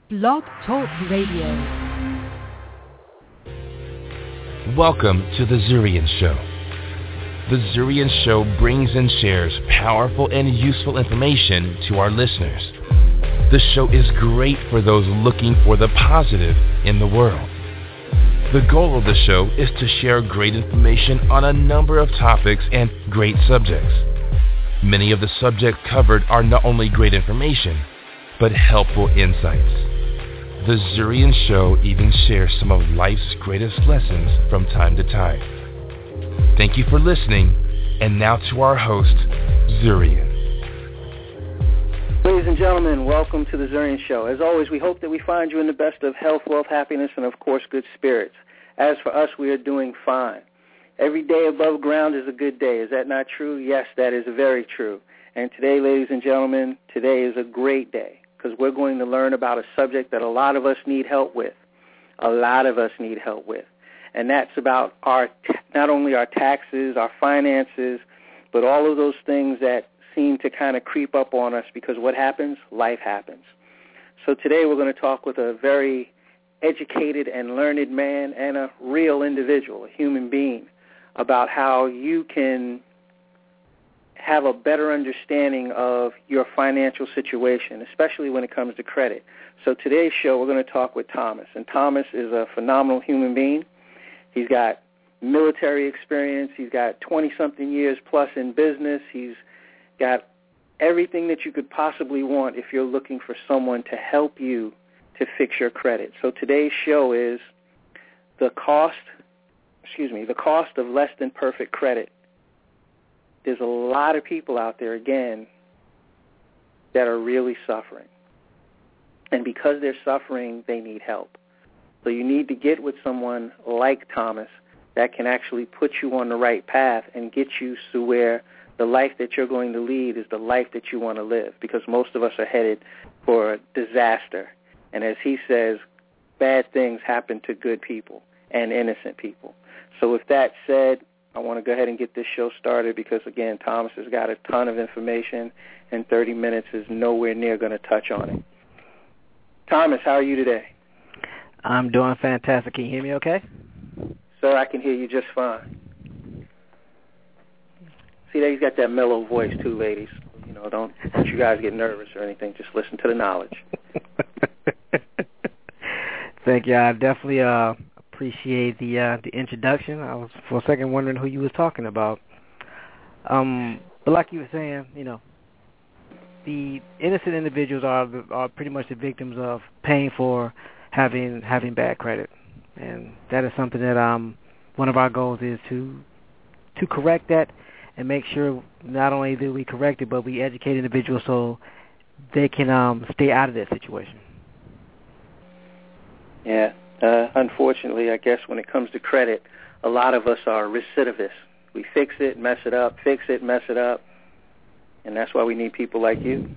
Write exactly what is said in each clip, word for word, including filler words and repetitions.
Blog Talk Radio. Welcome to The Zurian Show. The Zurian Show brings and shares powerful and useful information to our listeners. The show is great for those looking for the positive in the world. The goal of the show is to share great information on a number of topics and great subjects. Many of the subjects covered are not only great information, but helpful insights. The Zurian Show even shares some of life's greatest lessons from time to time. Thank you for listening, and now to our host, Zurian. Ladies and gentlemen, welcome to the Zurian Show. As always, we hope that we find you in the best of health, wealth, happiness, and of course, good spirits. As for us, we are doing fine. Every day above ground is a good day. Is that not true? Yes, that is very true. And today, ladies and gentlemen, today is a great day because we're going to learn about a subject that a lot of us need help with. A lot of us need help with. And that's about our not only our taxes, our finances, but all of those things that seem to kind of creep up on us because what happens? Life happens. So today we're going to talk with a very educated and learned man and a real individual, a human being, about how you can have a better understanding of your financial situation, especially when it comes to credit. So today's show, we're going to talk with Thomas. And Thomas is a phenomenal human being. He's got military experience. He's got twenty-something years plus in business. He's got everything that you could possibly want if you're looking for someone to help you to fix your credit. So today's show is the cost, excuse me, the cost of less than perfect credit. There's a lot of people out there, again, that are really suffering. And because they're suffering, they need help. So you need to get with someone like Thomas that can actually put you on the right path and get you to where the life that you're going to lead is the life that you want to live, because most of us are headed for disaster. And as he says, bad things happen to good people and innocent people. So with that said, I want to go ahead and get this show started because, again, Thomas has got a ton of information, and thirty minutes is nowhere near going to touch on it. Thomas, how are you today? I'm doing fantastic. Can you hear me okay? Sir, I can hear you just fine. See, he's got that mellow voice, too, ladies. You know, don't, don't you guys get nervous or anything. Just listen to the knowledge. Thank you. I definitely uh, appreciate the uh, the introduction. I was for a second wondering who you was talking about. Um, but like you were saying, you know, the innocent individuals are are pretty much the victims of paying for having having bad credit, and that is something that um one of our goals is to to correct that and make sure not only do we correct it, but we educate individuals so they can um stay out of that situation. Yeah. Uh, unfortunately, I guess when it comes to credit, a lot of us are recidivists. We fix it, mess it up, fix it, mess it up, and that's why we need people like you.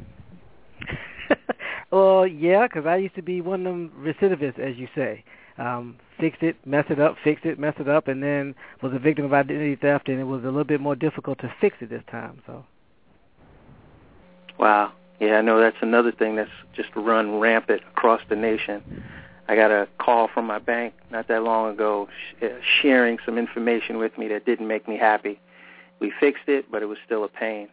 Well, yeah, because I used to be one of them recidivists, as you say. Um, fix it, mess it up, fix it, mess it up, and then was a victim of identity theft, and it was a little bit more difficult to fix it this time. So. Wow. Yeah, I know that's another thing that's just run rampant across the nation. I got a call from my bank not that long ago sh- sharing some information with me that didn't make me happy. We fixed it, but it was still a pain.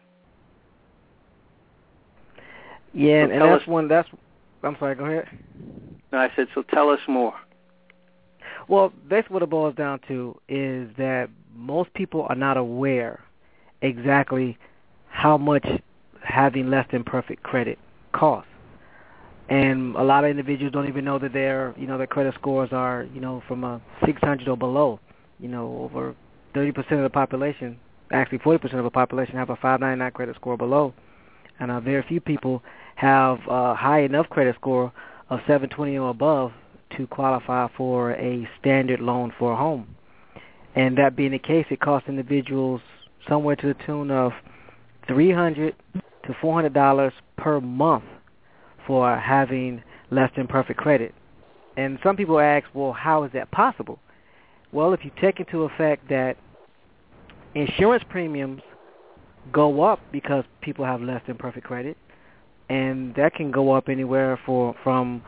Yeah, so and that's us, one, that's, I'm sorry, go ahead. No, I said, so tell us more. Well, basically what it boils down to is that most people are not aware exactly how much having less than perfect credit costs. And a lot of individuals don't even know that their, you know, their credit scores are, you know, from a six hundred or below. You know, over thirty percent of the population, actually forty percent of the population have a five ninety-nine credit score below. And uh, very few people have a high enough credit score of seven twenty or above to qualify for a standard loan for a home. And that being the case, it costs individuals somewhere to the tune of three hundred to four hundred dollars per month for having less than perfect credit. And some people ask, well, how is that possible? Well, if you take into effect that insurance premiums go up because people have less than perfect credit, and that can go up anywhere for from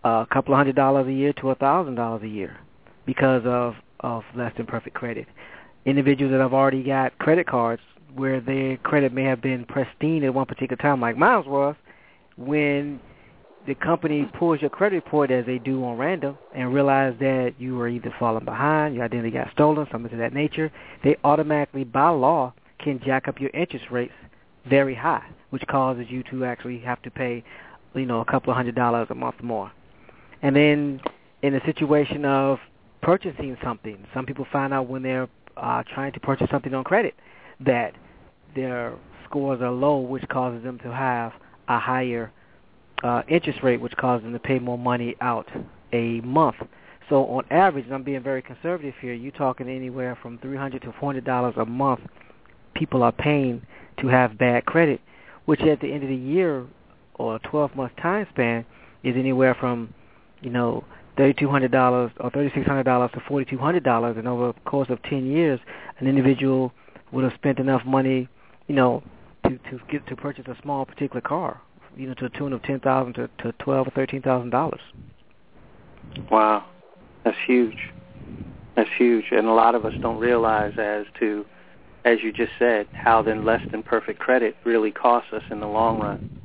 a couple of hundred dollars a year to a thousand dollars a year because of, of less than perfect credit. Individuals that have already got credit cards where their credit may have been pristine at one particular time, like mine was, when the company pulls your credit report as they do on random and realize that you were either falling behind, your identity got stolen, something to that nature, they automatically, by law, can jack up your interest rates very high, which causes you to actually have to pay, you know, a couple of hundred dollars a month more. And then in the situation of purchasing something, some people find out when they're uh, trying to purchase something on credit that their scores are low, which causes them to have a higher uh, interest rate, which causes them to pay more money out a month. So on average, and I'm being very conservative here, you're talking anywhere from three hundred dollars to four hundred dollars a month people are paying to have bad credit, which at the end of the year or a twelve-month time span is anywhere from, you know, three thousand two hundred dollars or three thousand six hundred dollars to four thousand two hundred dollars. And over the course of ten years, an individual would have spent enough money, you know, to, to get to purchase a small particular car, you know, to a tune of ten thousand dollars to, to twelve thousand dollars or thirteen thousand dollars. Wow. That's huge. That's huge. And a lot of us don't realize as to, as you just said, how then less than perfect credit really costs us in the long run.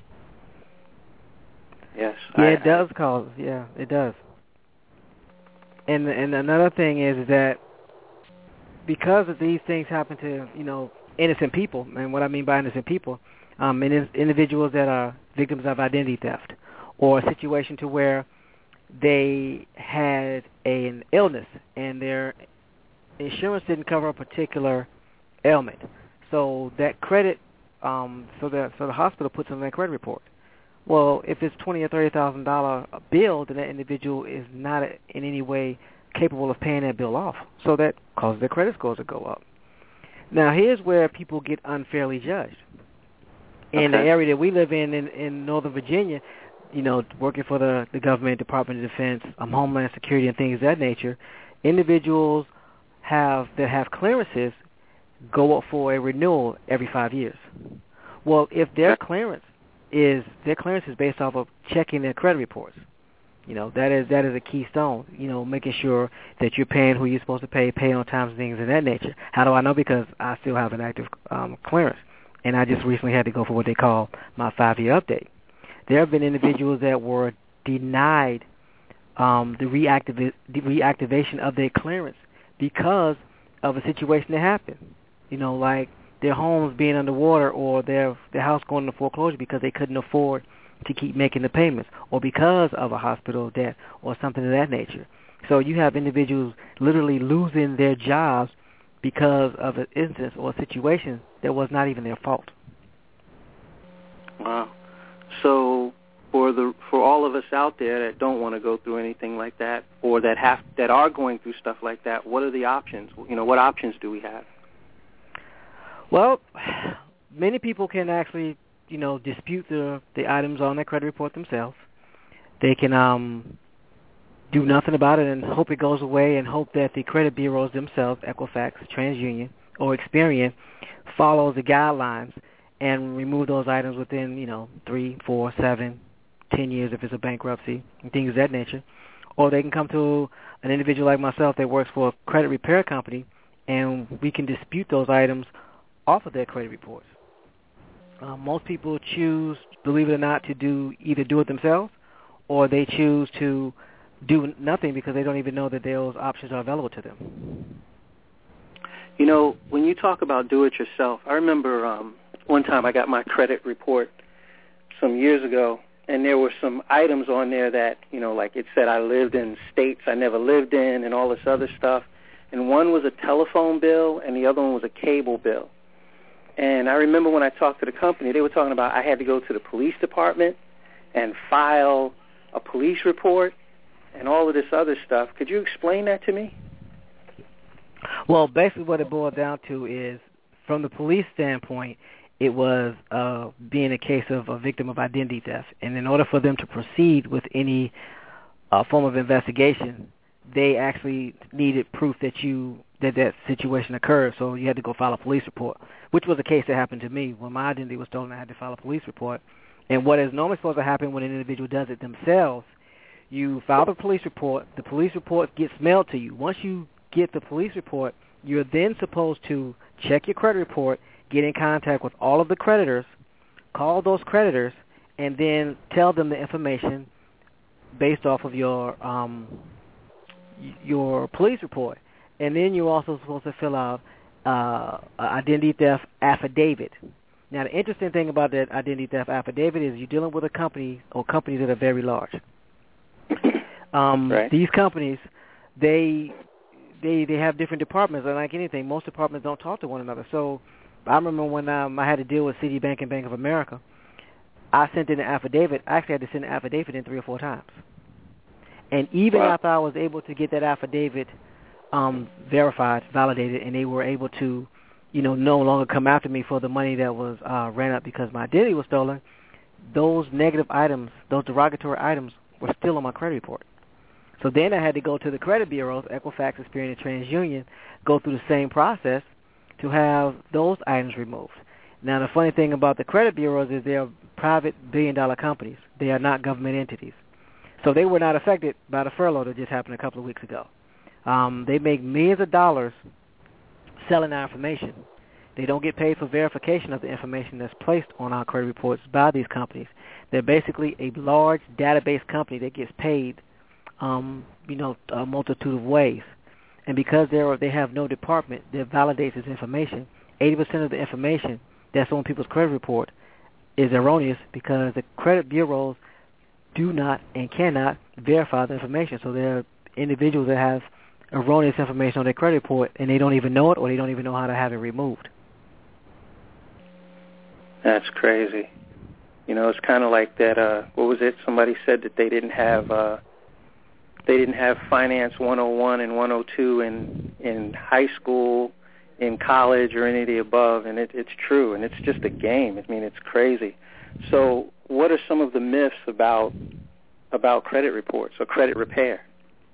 Yes. Yeah, I, it does cost. Yeah, it does. And and another thing is that because of these things happen to, you know, innocent people, and what I mean by innocent people, um, in, individuals that are victims of identity theft, or a situation to where they had a, an illness and their insurance didn't cover a particular ailment, so that credit, um, so the so the hospital puts on their credit report. Well, if it's twenty or thirty thousand dollar bill, then that individual is not in any way capable of paying that bill off. So that causes their credit scores to go up. Now, here's where people get unfairly judged. In okay. the area that we live in, in, in Northern Virginia, you know, working for the, the government, Department of Defense, um, Homeland Security, and things of that nature, individuals have that have clearances go up for a renewal every five years. Well, if their clearance is their clearance is based off of checking their credit reports, you know, that is that is a keystone. You know, making sure that you're paying who you're supposed to pay, pay on time, and things of that nature. How do I know? Because I still have an active um, clearance, and I just recently had to go for what they call my five-year update. There have been individuals that were denied um, the, reactiva- the reactivation of their clearance because of a situation that happened. You know, like their homes being underwater or their their house going into foreclosure because they couldn't afford to keep making the payments, or because of a hospital debt or something of that nature. So you have individuals literally losing their jobs because of an instance or a situation that was not even their fault. Wow. So for the for all of us out there that don't want to go through anything like that, or that have that are going through stuff like that, what are the options? You know, what options do we have? Well, many people can actually, you know, dispute the the items on their credit report themselves. They can um, do nothing about it and hope it goes away, and hope that the credit bureaus themselves, Equifax, TransUnion, or Experian, follow the guidelines and remove those items within, you know, three, four, seven, ten years if it's a bankruptcy and things of that nature. Or they can come to an individual like myself that works for a credit repair company, and we can dispute those items off of their credit reports. Uh, most people choose, believe it or not, to do either do it themselves, or they choose to do nothing because they don't even know that those options are available to them. You know, when you talk about do it yourself, I remember um, one time I got my credit report some years ago, and there were some items on there that, you know, like it said I lived in states I never lived in and all this other stuff. And one was a telephone bill and the other one was a cable bill. And I remember when I talked to the company, they were talking about I had to go to the police department and file a police report and all of this other stuff. Could you explain that to me? Well, basically what it boiled down to is, from the police standpoint, it was uh, being a case of a victim of identity theft. And in order for them to proceed with any uh, form of investigation, they actually needed proof that you that that situation occurred, so you had to go file a police report, which was a case that happened to me. When my identity was stolen, I had to file a police report. And what is normally supposed to happen when an individual does it themselves, You file the police report. The police report gets mailed to you. Once you get the police report, you're then supposed to check your credit report, get in contact with all of the creditors, call those creditors, and then tell them the information based off of your um, your police report. And then you're also supposed to fill out uh, an identity theft affidavit. Now, the interesting thing about that identity theft affidavit is you're dealing with a company or companies that are very large. Um, right. These companies, they they they have different departments, and like anything, most departments don't talk to one another. So I remember when um, I had to deal with Citibank and Bank of America, I sent in an affidavit. I actually had to send an affidavit in three or four times. And even wow. after I was able to get that affidavit um, verified, validated, and they were able to, you know, no longer come after me for the money that was uh, ran up because my identity was stolen, those negative items, those derogatory items were still on my credit report. So then I had to go to the credit bureaus, Equifax, Experian, and TransUnion, go through the same process to have those items removed. Now, the funny thing about the credit bureaus is they're private billion-dollar companies. They are not government entities. So they were not affected by the furlough that just happened a couple of weeks ago. Um, they make millions of dollars selling our information. They don't get paid for verification of the information that's placed on our credit reports by these companies. They're basically a large database company that gets paid, um, you know, a multitude of ways. And because they're, they have no department that validates this information, eighty percent of the information that's on people's credit report is erroneous because the credit bureaus do not and cannot verify the information. So there are individuals that have erroneous information on their credit report and they don't even know it or they don't even know how to have it removed. That's crazy. You know, it's kind of like that, uh, what was it? Somebody said that they didn't have uh, they didn't have Finance one oh one and one oh two in, in high school, in college, or any of the above, and it, it's true, and it's just a game. I mean, it's crazy. So what are some of the myths about about credit reports or credit repair?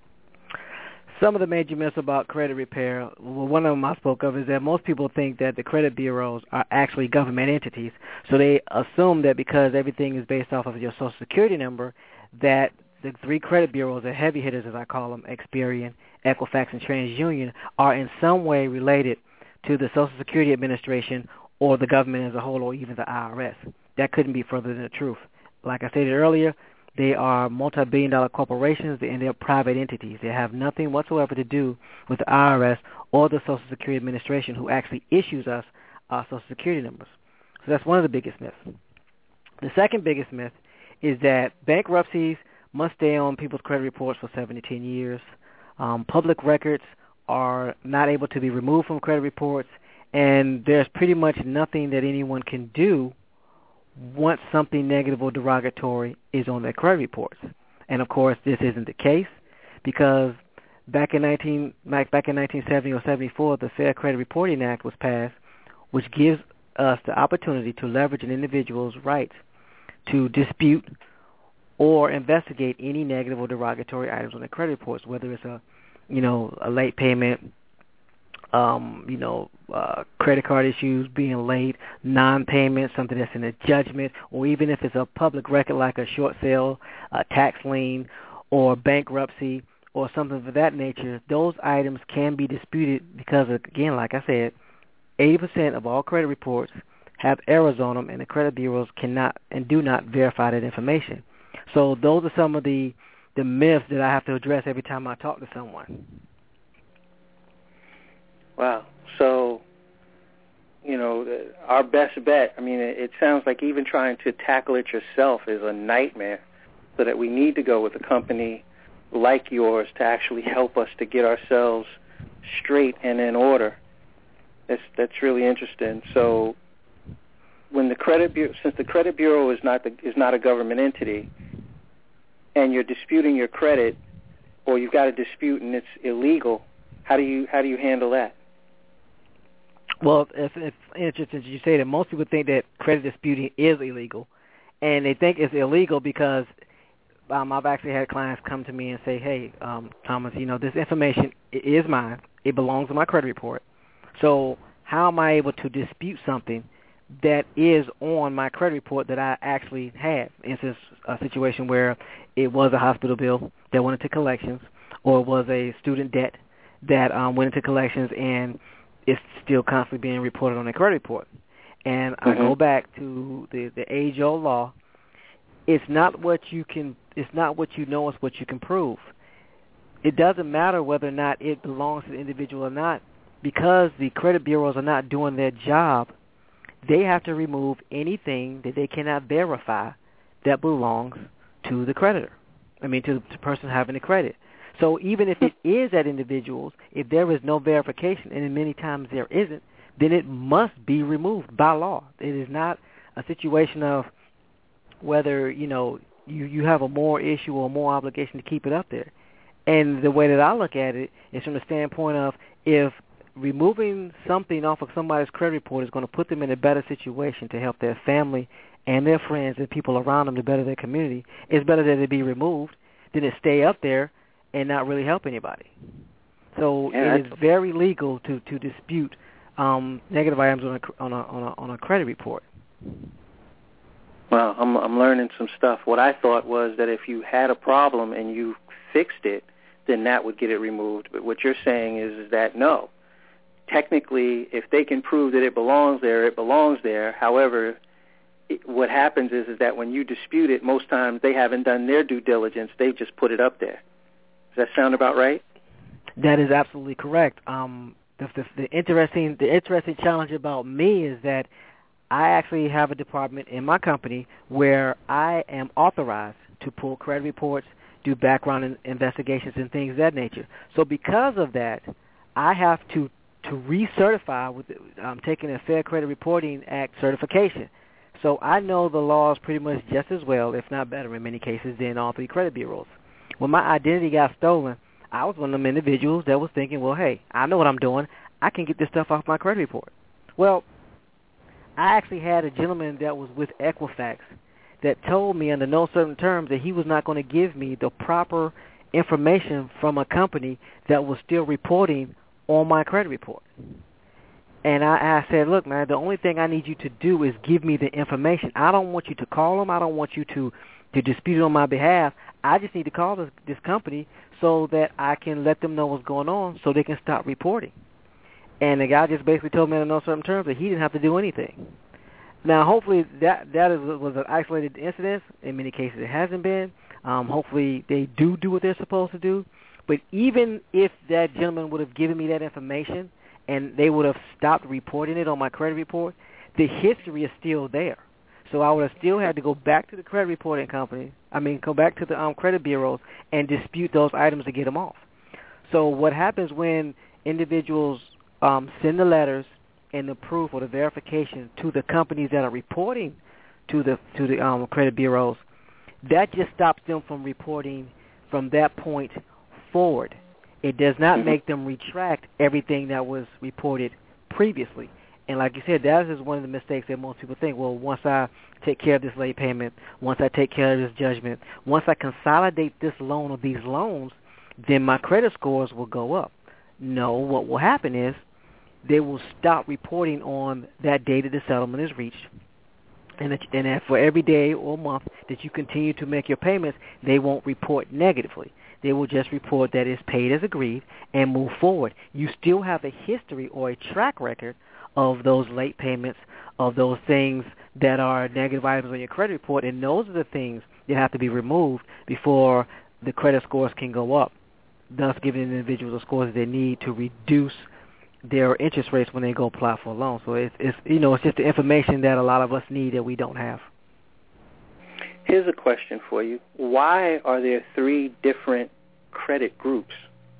Some of the major myths about credit repair, well, one of them I spoke of, is that most people think that the credit bureaus are actually government entities. So they assume that because everything is based off of your Social Security number, that the three credit bureaus, the heavy hitters as I call them, Experian, Equifax, and TransUnion, are in some way related to the Social Security Administration or the government as a whole or even the I R S. That couldn't be further than the truth. Like I stated earlier, they are multi-billion dollar corporations and they're private entities. They have nothing whatsoever to do with the I R S or the Social Security Administration, who actually issues us our Social Security numbers. So that's one of the biggest myths. The second biggest myth is that bankruptcies must stay on people's credit reports for seven to ten years. Um, public records are not able to be removed from credit reports, and there's pretty much nothing that anyone can do once something negative or derogatory is on their credit reports. And, of course, this isn't the case because back in nineteen back in nineteen seventy or seventy-four, the Fair Credit Reporting Act was passed, which gives us the opportunity to leverage an individual's rights to dispute or investigate any negative or derogatory items on their credit reports, whether it's a, you know, a late payment, um, you know, uh, credit card issues being late, non-payment, something that's in a judgment, or even if it's a public record like a short sale, a tax lien, or bankruptcy, or something of that nature. Those items can be disputed because, again, like I said, eighty percent of all credit reports have errors on them, and the credit bureaus cannot and do not verify that information. So those are some of the, the myths that I have to address every time I talk to someone. Wow. So, you know, our best bet, I mean, it, it sounds like even trying to tackle it yourself is a nightmare, so that we need to go with a company like yours to actually help us to get ourselves straight and in order. That's, that's really interesting. So when the credit bureau, since the credit bureau is not the, is not a government entity, and you're disputing your credit, or you've got a dispute and it's illegal, how do you how do you handle that? Well, it's, it's interesting you say that. Most people think that credit disputing is illegal, and they think it's illegal because um, I've actually had clients come to me and say, hey, um, Thomas, you know, this information is mine. It belongs to my credit report. So how am I able to dispute something that is on my credit report that I actually had. It's a situation where it was a hospital bill that went into collections, or it was a student debt that um, went into collections and it's still constantly being reported on a credit report. And mm-hmm. I go back to the, the age-old law. It's not what you can. It's not what you know. It's what you can prove. It doesn't matter whether or not it belongs to the individual or not, because the credit bureaus are not doing their job. They have to remove anything that they cannot verify that belongs to the creditor. I mean, to the person having the credit. So even if it is that individual's, if there is no verification, and many times there isn't, then it must be removed by law. It is not a situation of whether, you know, you, you have a moral issue or a moral obligation to keep it up there. And the way that I look at it is from the standpoint of, if removing something off of somebody's credit report is going to put them in a better situation to help their family and their friends and people around them to better their community, it's better that it be removed than it stay up there and not really help anybody. So yeah, it is very legal to, to dispute um, negative items on a, on, a, on, a, on a credit report. Well, I'm, I'm learning some stuff. What I thought was that if you had a problem and you fixed it, then that would get it removed. But what you're saying is, is that no. Technically, if they can prove that it belongs there, it belongs there. However, it, what happens is, is that when you dispute it, most times they haven't done their due diligence. They just put it up there. Does that sound about right? That is absolutely correct. Um, the, the, the interesting the interesting challenge about me is that I actually have a department in my company where I am authorized to pull credit reports, do background in, investigations, and things of that nature. So because of that, I have to to recertify with um, taking a Fair Credit Reporting Act certification. So I know the laws pretty much just as well, if not better in many cases, than all three credit bureaus. When my identity got stolen, I was one of them individuals that was thinking, well, hey, I know what I'm doing. I can get this stuff off my credit report. Well, I actually had a gentleman that was with Equifax that told me under no certain terms that he was not going to give me the proper information from a company that was still reporting on my credit report. And I, I said, look, man, the only thing I need you to do is give me the information. I don't want you to call them. I don't want you to, to dispute it on my behalf. I just need to call this, this company so that I can let them know what's going on so they can stop reporting. And the guy just basically told me in no certain terms that he didn't have to do anything. Now, hopefully that that is, was an isolated incident. In many cases it hasn't been. Um, hopefully they do do what they're supposed to do. But even if that gentleman would have given me that information and they would have stopped reporting it on my credit report, the history is still there. So I would have still had to go back to the credit reporting company, I mean, go back to the um, credit bureaus and dispute those items to get them off. So what happens when individuals um, send the letters and the proof or the verification to the companies that are reporting to the to the um, credit bureaus, that just stops them from reporting from that point forward. It does not make them retract everything that was reported previously. And like you said, that is one of the mistakes that most people think, well, once I take care of this late payment, once I take care of this judgment, once I consolidate this loan or these loans, then my credit scores will go up. No, what will happen is they will stop reporting on that day that the settlement is reached. And, it, and for every day or month that you continue to make your payments, they won't report negatively. They will just report that it's paid as agreed and move forward. You still have a history or a track record of those late payments, of those things that are negative items on your credit report, and those are the things that have to be removed before the credit scores can go up, thus giving individuals the scores that they need to reduce their interest rates when they go apply for a loan. So it's, it's you know, it's just the information that a lot of us need that we don't have. Here's a question for you. Why are there three different credit groups?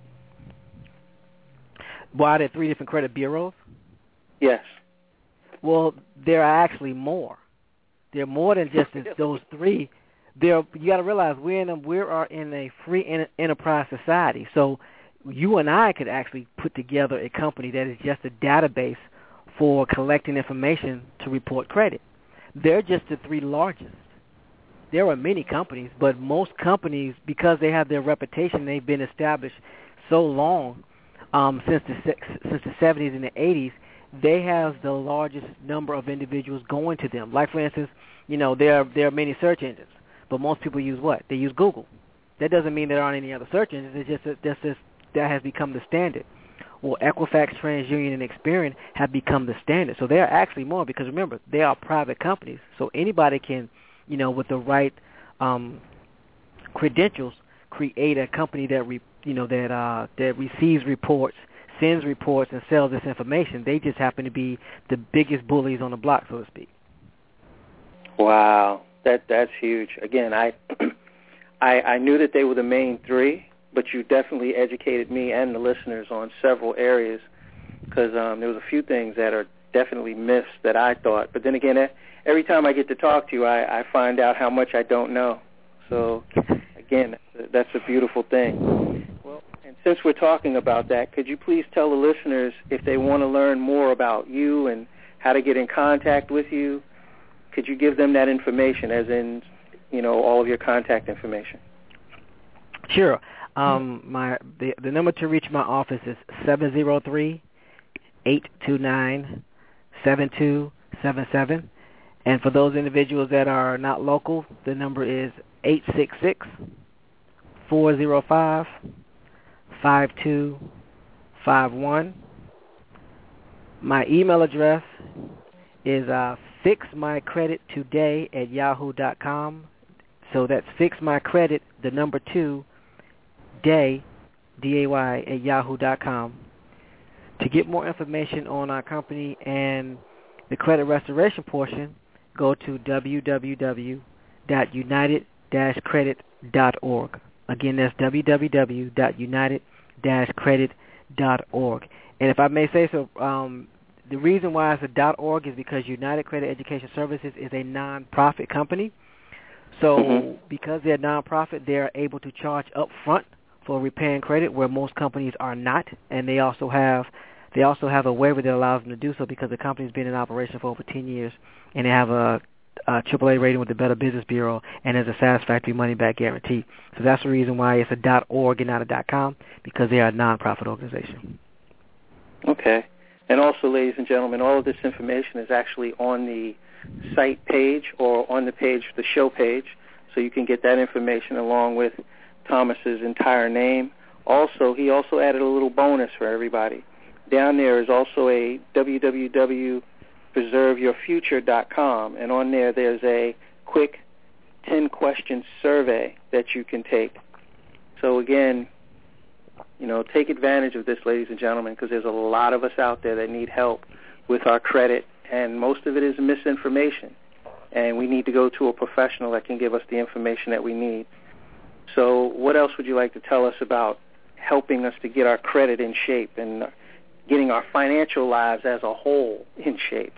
Why are there three different credit bureaus? Yes. Well, there are actually more. There are more than just those three. There, you got to realize we're in a, we are in a free enterprise society. So you and I could actually put together a company that is just a database for collecting information to report credit. They're just the three largest. There are many companies, but most companies, because they have their reputation, they've been established so long, um, since the since the seventies and the eighties, they have the largest number of individuals going to them. Like, for instance, you know, there are, there are many search engines, but most people use what? They use Google. That doesn't mean there aren't any other search engines. It's just that that's just, that has become the standard. Well, Equifax, TransUnion, and Experian have become the standard. So there are actually more because, remember, they are private companies. So anybody can, you know, with the right um, credentials, create a company that, re, you know, that uh, that receives reports, sends reports, and sells this information. They just happen to be the biggest bullies on the block, so to speak. Wow, that that's huge. Again, I, I I knew that they were the main three, but you definitely educated me and the listeners on several areas because um, there was a few things that are definitely myths that I thought. But then again, every time I get to talk to you, I, I find out how much I don't know. So, again, that's a beautiful thing. Well, and since we're talking about that, could you please tell the listeners if they want to learn more about you and how to get in contact with you, could you give them that information, as in, you know, all of your contact information? Sure. Um, my the, the number to reach my office is seven zero three, eight two nine, seven two seven seven. And for those individuals that are not local, the number is eight six six, four zero five, five two five one. My email address is uh, fixmycredittoday at yahoo dot com. So that's fixmycredit, the number two, day, D A Y, at yahoo dot com. To get more information on our company and the credit restoration portion, go to w w w dot united dash credit dot org. Again, that's w w w dot united dash credit dot org. And if I may say so, um, the reason why it's a .org is because United Credit Education Services is a non-profit company. So mm-hmm. because they're non-profit, they're able to charge up front for repaying credit, where most companies are not. And they also have they also have a waiver that allows them to do so because the company's been in operation for over ten years, and they have a, a triple A rating with the Better Business Bureau, and there's a satisfactory money-back guarantee. So that's the reason why it's a .org and not a .com, because they are a non-profit organization. Okay. And also, ladies and gentlemen, all of this information is actually on the site page or on the page, the show page, so you can get that information along with Thomas's entire name. Also, he also added a little bonus for everybody. Down there is also a w w w dot preserve your future dot com, and on there there's a quick ten-question survey that you can take. So again, you know, take advantage of this, ladies and gentlemen, because there's a lot of us out there that need help with our credit, and most of it is misinformation, and we need to go to a professional that can give us the information that we need. So what else would you like to tell us about helping us to get our credit in shape and getting our financial lives as a whole in shape?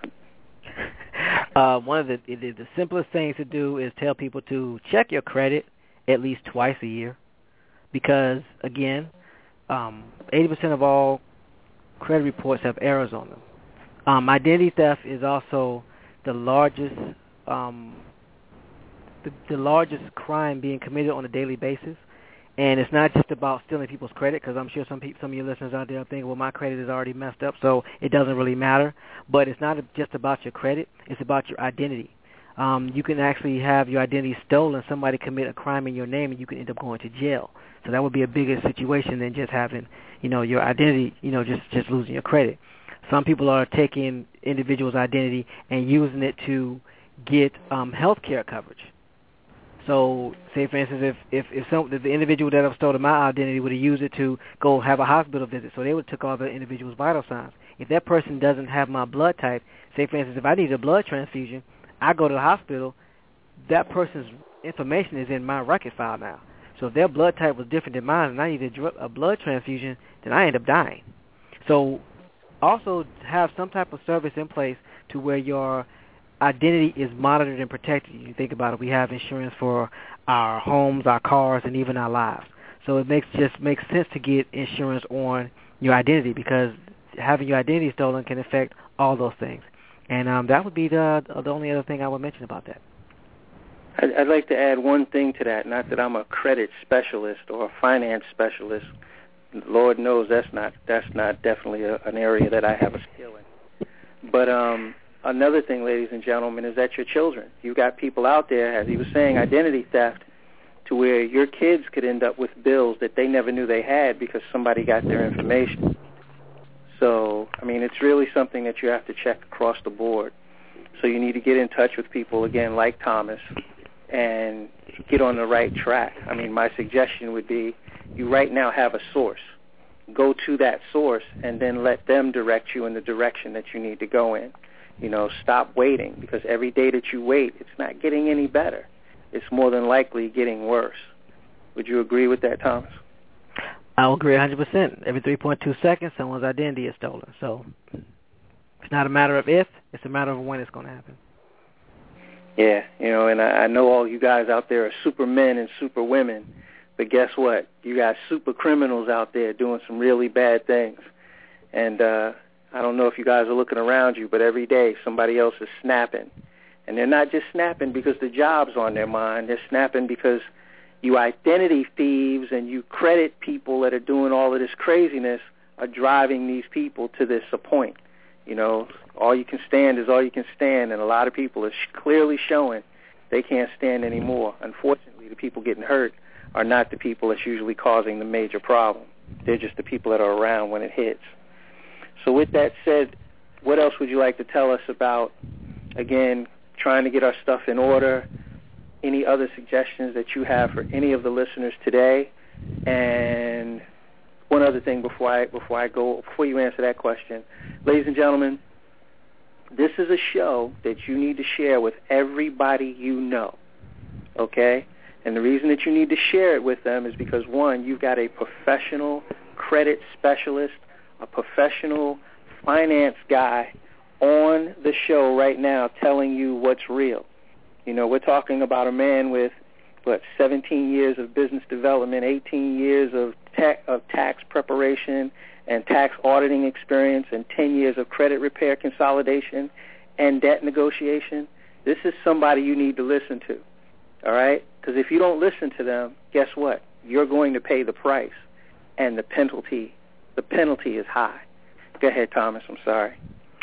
Uh, one of the, the the simplest things to do is tell people to check your credit at least twice a year, because, again, um, eighty percent of all credit reports have errors on them. Um, identity theft is also the largest um, the, the largest crime being committed on a daily basis. And it's not just about stealing people's credit, because I'm sure some people, some of your listeners out there are thinking, well, my credit is already messed up, so it doesn't really matter. But it's not just about your credit. It's about your identity. Um, you can actually have your identity stolen, somebody commit a crime in your name, and you can end up going to jail. So that would be a bigger situation than just having, you know, your identity, you know, just, just losing your credit. Some people are taking individuals' identity and using it to get um, health care coverage. So, say, for instance, if, if, if, some, if the individual that have stolen my identity would have used it to go have a hospital visit, so they would have took all the individual's vital signs. If that person doesn't have my blood type, say, for instance, if I need a blood transfusion, I go to the hospital, that person's information is in my record file now. So if their blood type was different than mine and I need a, a blood transfusion, then I end up dying. So also have some type of service in place to where your identity is monitored and protected. You think about it, we have insurance for our homes, our cars, and even our lives. So it makes just makes sense to get insurance on your identity, because having your identity stolen can affect all those things. And um, that would be the the only other thing I would mention about that. I'd, I'd like to add one thing to that. Not that I'm a credit specialist or a finance specialist. Lord knows that's not that's not definitely a, an area that I have a skill in. But um, another thing, ladies and gentlemen, is that your children. You've got people out there, as he was saying, identity theft, to where your kids could end up with bills that they never knew they had because somebody got their information. So, I mean, it's really something that you have to check across the board. So you need to get in touch with people, again, like Thomas, and get on the right track. I mean, my suggestion would be you right now have a source. Go to that source and then let them direct you in the direction that you need to go in. You know, stop waiting, because every day that you wait, it's not getting any better. It's more than likely getting worse. Would you agree with that, Thomas? I'll agree one hundred percent. Every three point two seconds, someone's identity is stolen. So it's not a matter of if, it's a matter of when it's going to happen. Yeah, you know, and I, I know all you guys out there are supermen and superwomen, but guess what? You got super criminals out there doing some really bad things. And uh, I don't know if you guys are looking around you, but every day somebody else is snapping. And they're not just snapping because the job's on their mind. They're snapping because you identity thieves and you credit people that are doing all of this craziness are driving these people to this point. You know, all you can stand is all you can stand, and a lot of people are sh- clearly showing they can't stand anymore. Unfortunately, the people getting hurt are not the people that's usually causing the major problem. They're just the people that are around when it hits. So with that said, what else would you like to tell us about, again, trying to get our stuff in order? Any other suggestions that you have for any of the listeners today? And one other thing before I before I go before you answer that question, ladies and gentlemen, this is a show that you need to share with everybody you know. Okay? And the reason that you need to share it with them is because, one, you've got a professional credit specialist, a professional finance guy on the show right now telling you what's real. You know, we're talking about a man with, what, seventeen years of business development, eighteen years of, ta- of tax preparation and tax auditing experience, and ten years of credit repair consolidation and debt negotiation. This is somebody you need to listen to, all right? Because if you don't listen to them, guess what? You're going to pay the price, and the penalty, the penalty is high. Go ahead, Thomas. I'm sorry.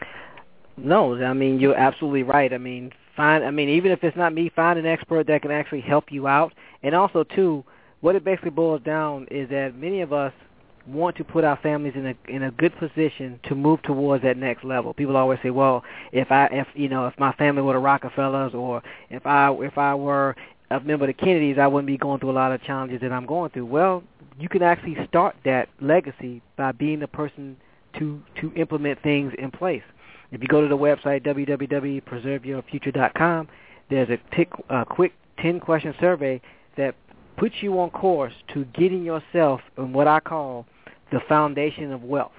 No, I mean, you're absolutely right. I mean, find. I mean, even if it's not me, find an expert that can actually help you out. And also, too, what it basically boils down is that many of us want to put our families in a in a good position to move towards that next level. People always say, "Well, if I, if you know, if my family were the Rockefellers, or if I, if I were a member of the Kennedys, I wouldn't be going through a lot of challenges that I'm going through." Well, you can actually start that legacy by being the person to to implement things in place. If you go to the website, w w w dot preserve your future dot com, there's a tick, uh, quick ten-question survey that puts you on course to getting yourself in what I call the foundation of wealth.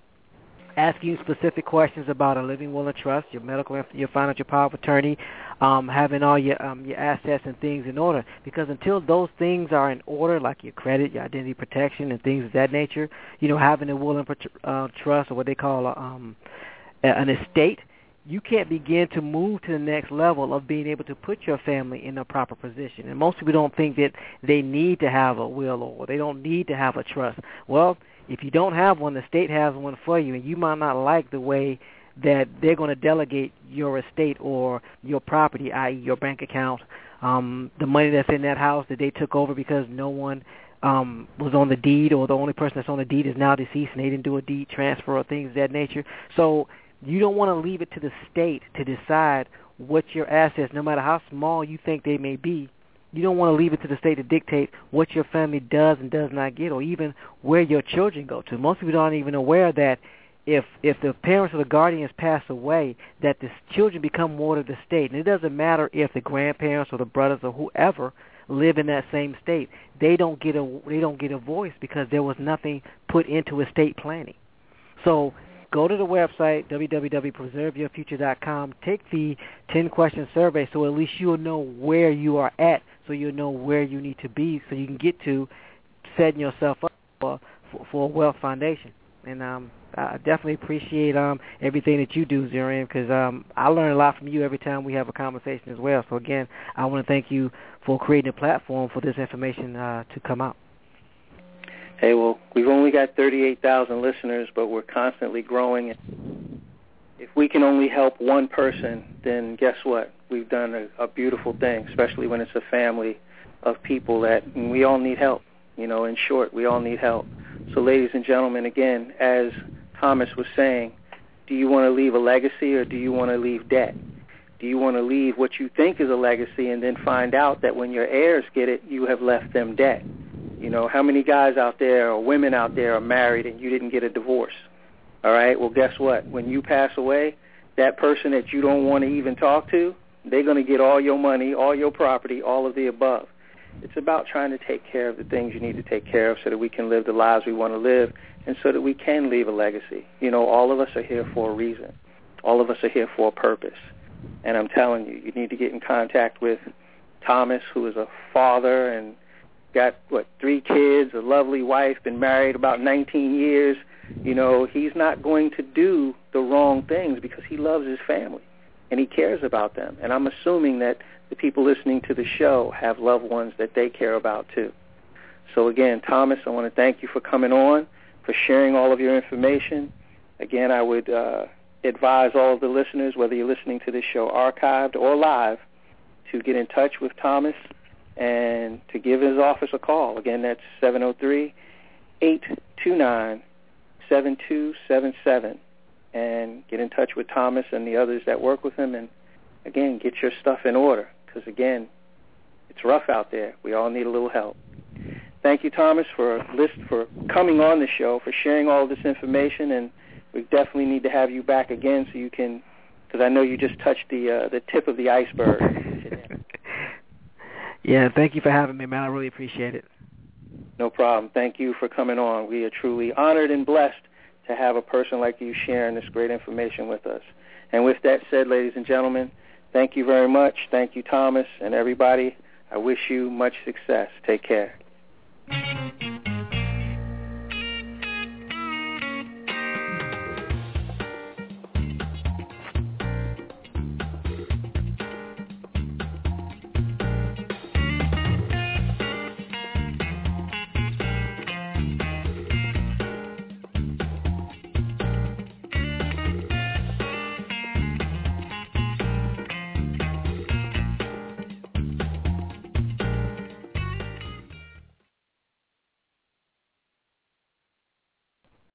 Asking you specific questions about a living will and trust, your medical, your financial power of attorney, um, having all your um, your assets and things in order. Because until those things are in order, like your credit, your identity protection, and things of that nature, you know, having a will and uh, trust, or what they call a, um, an estate, you can't begin to move to the next level of being able to put your family in a proper position. And most people don't think that they need to have a will or they don't need to have a trust. Well, if you don't have one, the state has one for you, and you might not like the way that they're going to delegate your estate or your property, that is your bank account, um, the money that's in that house that they took over because no one um, was on the deed, or the only person that's on the deed is now deceased and they didn't do a deed transfer or things of that nature. So you don't want to leave it to the state to decide what your assets, no matter how small you think they may be, you don't want to leave it to the state to dictate what your family does and does not get, or even where your children go to. Most people aren't even aware that if if the parents or the guardians pass away, that the children become ward of the state. And it doesn't matter if the grandparents or the brothers or whoever live in that same state. They don't get a they don't get a voice because there was nothing put into estate planning. So go to the website, w w w dot preserve your future dot com. Take the ten-question survey so at least you'll know where you are at, so you'll know where you need to be, so you can get to setting yourself up for, for, for a wealth foundation. And um, I definitely appreciate um, everything that you do, Zurian, because um, I learn a lot from you every time we have a conversation as well. So, again, I want to thank you for creating a platform for this information uh, to come out. Hey, well, we've only got thirty-eight thousand listeners, but we're constantly growing. if we can only help one person, then guess what? We've done a, a beautiful thing, especially when it's a family of people that we all need help. You know, in short, we all need help. So, ladies and gentlemen, again, as Thomas was saying, do you want to leave a legacy or do you want to leave debt? Do you want to leave what you think is a legacy and then find out that when your heirs get it, you have left them debt? You know, how many guys out there or women out there are married and you didn't get a divorce? All right, well, guess what? When you pass away, that person that you don't want to even talk to, they're going to get all your money, all your property, all of the above. It's about trying to take care of the things you need to take care of so that we can live the lives we want to live and so that we can leave a legacy. You know, all of us are here for a reason. All of us are here for a purpose. And I'm telling you, you need to get in contact with Thomas, who is a father and got, what, three kids, a lovely wife, been married about nineteen years. You know, he's not going to do the wrong things because he loves his family and he cares about them. And I'm assuming that the people listening to the show have loved ones that they care about too. So again, Thomas, I want to thank you for coming on, for sharing all of your information. Again, I would uh, advise all of the listeners, whether you're listening to this show archived or live, to get in touch with Thomas and to give his office a call. Again, that's seven oh three, eight two nine, seven two seven seven. And get in touch with Thomas and the others that work with him and, again, get your stuff in order because, again, it's rough out there. We all need a little help. Thank you, Thomas, for list for coming on the show, for sharing all this information, and we definitely need to have you back again so you can, because I know you just touched the uh, the tip of the iceberg. Yeah, thank you for having me, man. I really appreciate it. No problem. Thank you for coming on. We are truly honored and blessed to have a person like you sharing this great information with us. And with that said, ladies and gentlemen, thank you very much. Thank you, Thomas, and everybody. I wish you much success. Take care.